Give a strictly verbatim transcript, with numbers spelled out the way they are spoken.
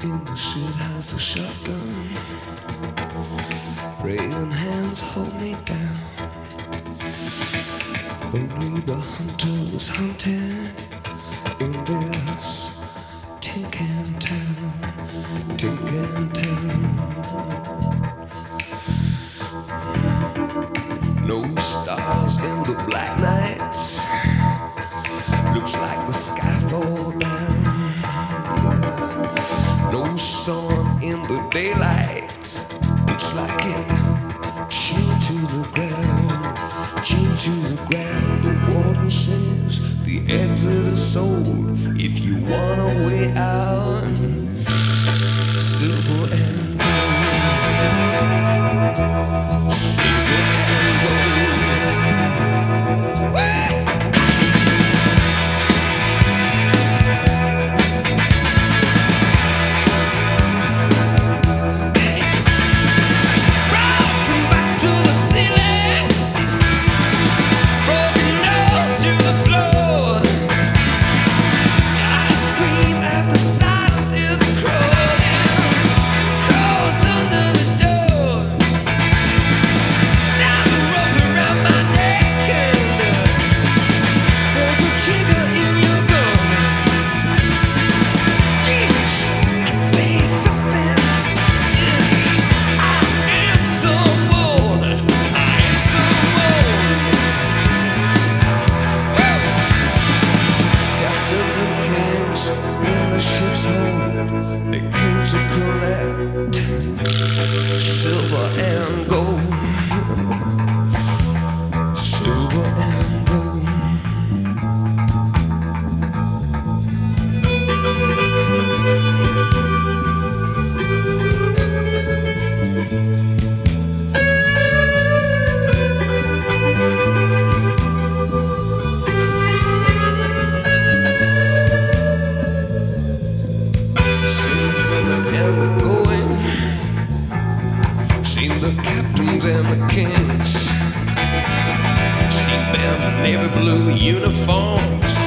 In the shit house, a shotgun. Praying hands hold me down. If only the hunter was hunting in this tin can town, tin can town. No stars in the black nights. Looks like the sky fall down. Yeah. No sun in the daylight. Looks like it chained to the ground, chained to the ground. The warden says the exit is sold. If you want a way out, silver and gold, silver and gold. Woo! Silver and gold, silver and gold. Seen the coming and the going. Seen the captains and the kings. Seen them in navy blue uniforms.